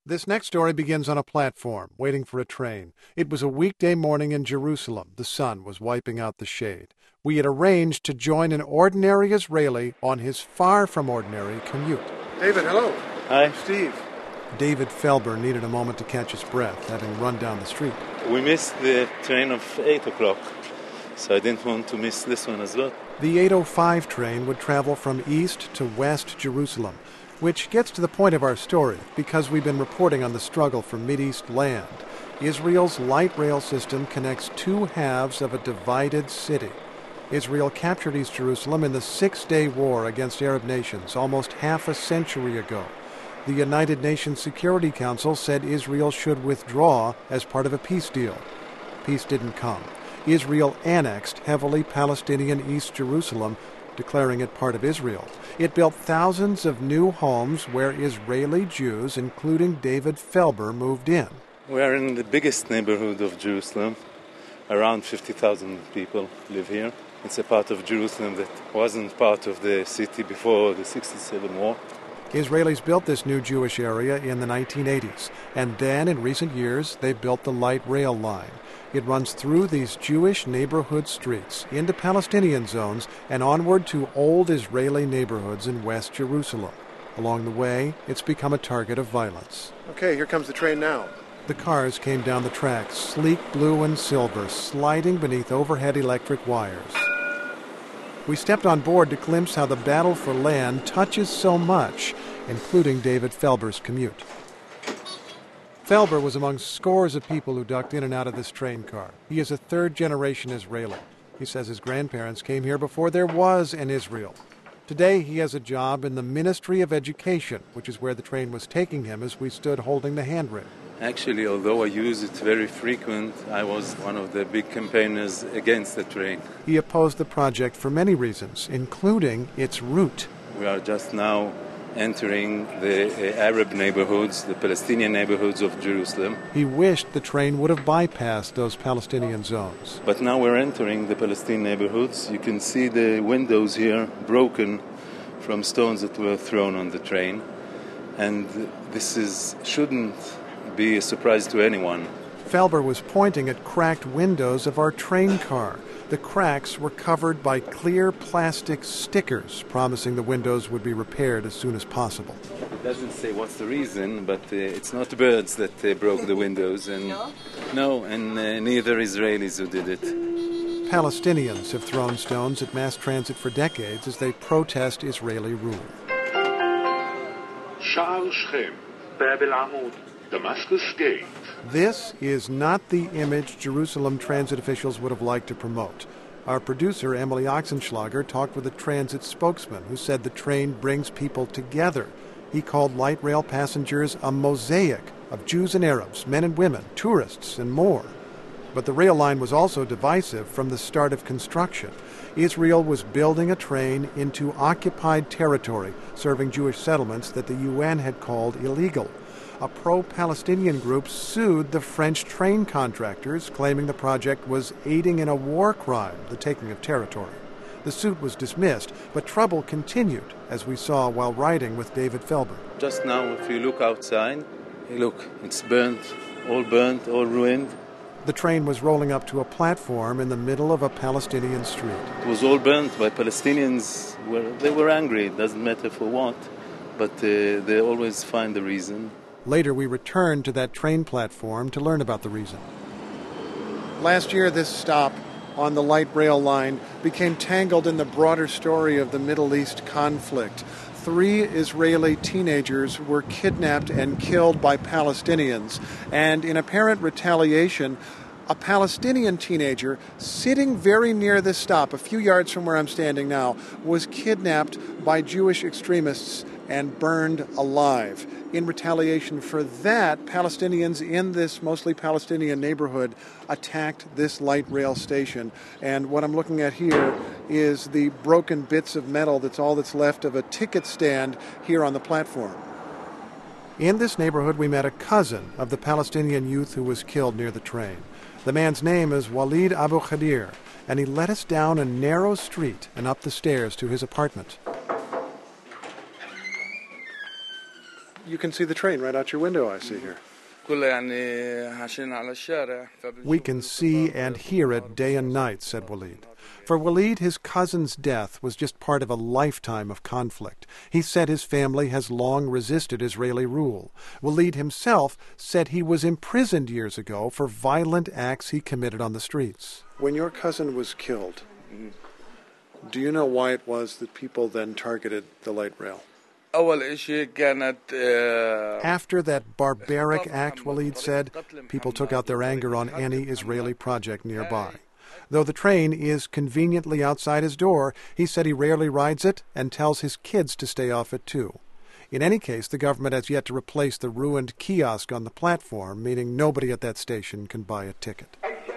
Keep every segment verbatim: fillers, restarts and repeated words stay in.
This next story begins on a platform, waiting for a train. It was a weekday morning in Jerusalem. The sun was wiping out the shade. We had arranged to join an ordinary Israeli on his far-from-ordinary commute. David, hello. Hi. Steve. David Felber needed a moment to catch his breath, having run down the street. We missed the train of eight o'clock, so I didn't want to miss this one as well. The eight oh five train would travel from east to west Jerusalem, which gets to the point of our story because we've been reporting on the struggle for Mideast land. Israel's light rail system connects two halves of a divided city. Israel captured East Jerusalem in the Six-Day War against Arab nations almost half a century ago. The United Nations Security Council said Israel should withdraw as part of a peace deal. Peace didn't come. Israel annexed heavily Palestinian East Jerusalem, declaring it part of Israel. It built thousands of new homes where Israeli Jews, including David Felber, moved in. We are in the biggest neighborhood of Jerusalem. Around fifty thousand people live here. It's a part of Jerusalem that wasn't part of the city before the sixty-seven war. Israelis built this new Jewish area in the nineteen eighties, and then in recent years they built the light rail line. It runs through these Jewish neighborhood streets, into Palestinian zones, and onward to old Israeli neighborhoods in West Jerusalem. Along the way, it's become a target of violence. Okay, here comes the train now. The cars came down the tracks, sleek blue and silver, sliding beneath overhead electric wires. We stepped on board to glimpse how the battle for land touches so much, including David Felber's commute. Felber was among scores of people who ducked in and out of this train car. He is a third-generation Israeli. He says his grandparents came here before there was an Israel. Today he has a job in the Ministry of Education, which is where the train was taking him as we stood holding the handrail. Actually, although I use it very frequent, I was one of the big campaigners against the train. He opposed the project for many reasons, including its route. We are just now entering the uh, Arab neighborhoods, the Palestinian neighborhoods of Jerusalem. He wished the train would have bypassed those Palestinian zones. But now we're entering the Palestinian neighborhoods. You can see the windows here broken from stones that were thrown on the train. And this is shouldn't be a surprise to anyone. Felber was pointing at cracked windows of our train car. The cracks were covered by clear plastic stickers, promising the windows would be repaired as soon as possible. It doesn't say what's the reason, but uh, it's not birds that uh, broke the windows. And no? No, and uh, neither Israelis who did it. Palestinians have thrown stones at mass transit for decades as they protest Israeli rule. Sha'ar Shechem, Bab el-Amud, Damascus Gate. This is not the image Jerusalem transit officials would have liked to promote. Our producer, Emily Oxenschlager, talked with a transit spokesman who said the train brings people together. He called light rail passengers a mosaic of Jews and Arabs, men and women, tourists, and more. But the rail line was also divisive from the start of construction. Israel was building a train into occupied territory, serving Jewish settlements that the U N had called illegal. A pro-Palestinian group sued the French train contractors, claiming the project was aiding in a war crime, the taking of territory. The suit was dismissed, but trouble continued, as we saw while riding with David Felber. Just now, if you look outside, look, it's burnt, all burnt, all ruined. The train was rolling up to a platform in the middle of a Palestinian street. It was all burnt by Palestinians. Were, they were angry, it doesn't matter for what, but uh, they always find the reason. Later, we returned to that train platform to learn about the reason. Last year, this stop on the light rail line became tangled in the broader story of the Middle East conflict. Three Israeli teenagers were kidnapped and killed by Palestinians, and in apparent retaliation, a Palestinian teenager sitting very near this stop, a few yards from where I'm standing now, was kidnapped by Jewish extremists and burned alive. In retaliation for that, Palestinians in this mostly Palestinian neighborhood attacked this light rail station. And what I'm looking at here is the broken bits of metal that's all that's left of a ticket stand here on the platform. In this neighborhood, we met a cousin of the Palestinian youth who was killed near the train. The man's name is Walid Abu Khadir, and he led us down a narrow street and up the stairs to his apartment. You can see the train right out your window, I see here. We can see and hear it day and night, said Walid. For Walid, his cousin's death was just part of a lifetime of conflict. He said his family has long resisted Israeli rule. Walid himself said he was imprisoned years ago for violent acts he committed on the streets. When your cousin was killed, do you know why it was that people then targeted the light rail? After that barbaric act, Walid said, people took out their anger on any Israeli project nearby. Though the train is conveniently outside his door, he said he rarely rides it and tells his kids to stay off it too. In any case, the government has yet to replace the ruined kiosk on the platform, meaning nobody at that station can buy a ticket.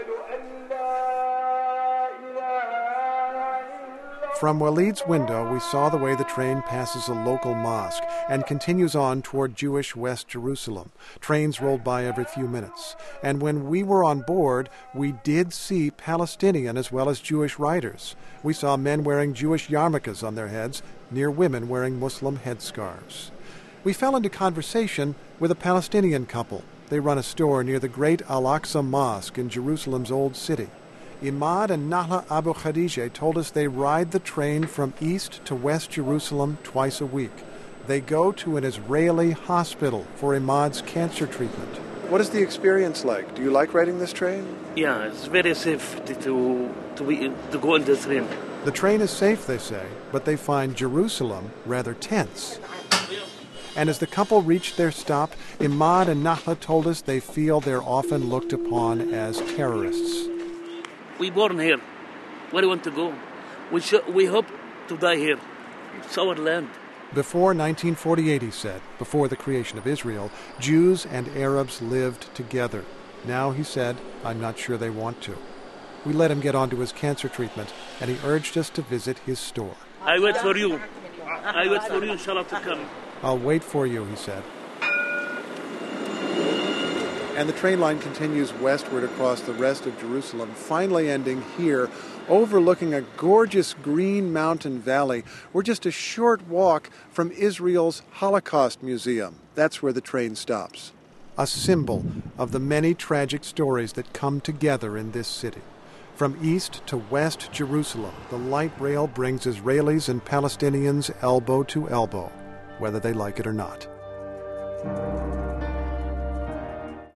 From Walid's window, we saw the way the train passes a local mosque and continues on toward Jewish West Jerusalem. Trains rolled by every few minutes. And when we were on board, we did see Palestinian as well as Jewish riders. We saw men wearing Jewish yarmulkes on their heads, near women wearing Muslim headscarves. We fell into conversation with a Palestinian couple. They run a store near the great Al-Aqsa Mosque in Jerusalem's Old City. Imad and Nahla Abu Khadijeh told us they ride the train from East to West Jerusalem twice a week. They go to an Israeli hospital for Imad's cancer treatment. What is the experience like? Do you like riding this train? Yeah, it's very safe to to, be, to go on the train. The train is safe, they say, but they find Jerusalem rather tense. And as the couple reached their stop, Imad and Nahla told us they feel they're often looked upon as terrorists. We born here. Where do we want to go? We sh- we hope to die here. It's our land. Before nineteen forty-eight, he said, before the creation of Israel, Jews and Arabs lived together. Now, he said, I'm not sure they want to. We let him get on to his cancer treatment, and he urged us to visit his store. I wait for you. I wait for you, inshallah, to come. I'll wait for you, he said. And the train line continues westward across the rest of Jerusalem, finally ending here, overlooking a gorgeous green mountain valley. We're just a short walk from Israel's Holocaust Museum. That's where the train stops. A symbol of the many tragic stories that come together in this city. From east to west Jerusalem, the light rail brings Israelis and Palestinians elbow to elbow, whether they like it or not.